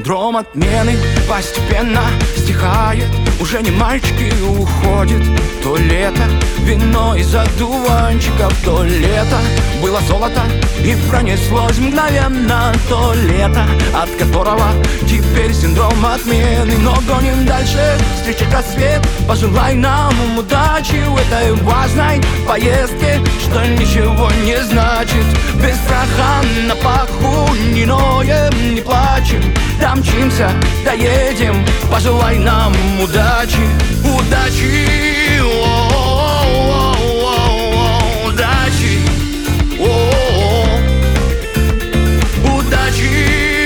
синдром отмены постепенно стихает. Уже не мальчики уходит. То лето, вино из одуванчиков. То лето было золото и пронеслось мгновенно. То лето, от которого теперь синдром отмены. Но гоним дальше, встречать рассвет. Пожелай нам удачи в этой важной поездке, что ничего не значит. Без страха на паху, не ноем, не плачем. Домчимся, доедем, пожелай нам удачи. Удачи, удачи, удачи,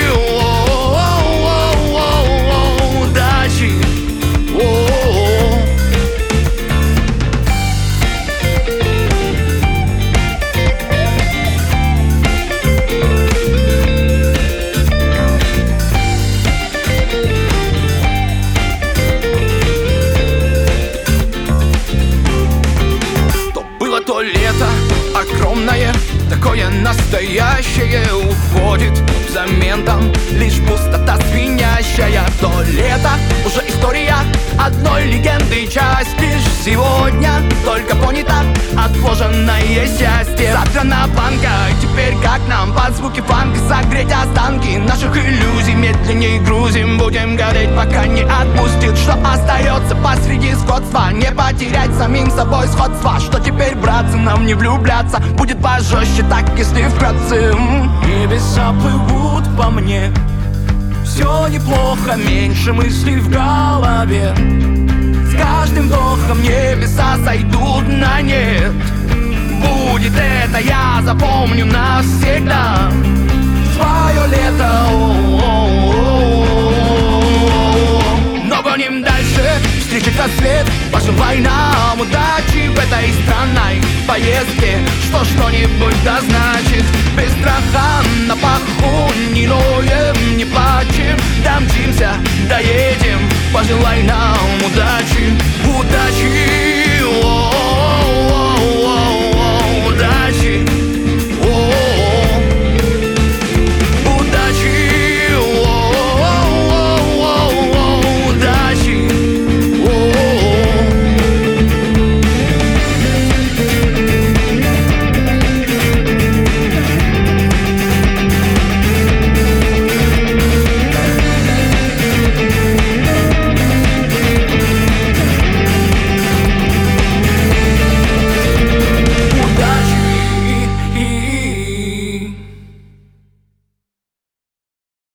удачи. То лето огромное, такое настоящее, уходит взамен там лишь пустота звенящая. То лето уже история одной легенды, часть лишь сегодня только понята отложенное счастье. Завтра на планках, теперь как нам под звуки фанка согреть останки наших иллюзий? Медленнее грузим, будем гореть, пока не отпустит. Что остается посреди скотства? Не потерять самим собой сходства. Что теперь, братцы, нам не влюбляться? Будет пожестче, так если вкратце. Небеса плывут по мне, все неплохо, меньше мыслей в голове. С каждым вдохом небеса сойдут на нет. Будет это, я запомню навсегда свое лето. Но гоним дальше, встречать рассвет. Пожелай нам удачи в этой странной поездке, что что-нибудь да значит. Без страха на паху, не ноем, не плачем. Домчимся, доедем, пожелай нам удачи. Удачи.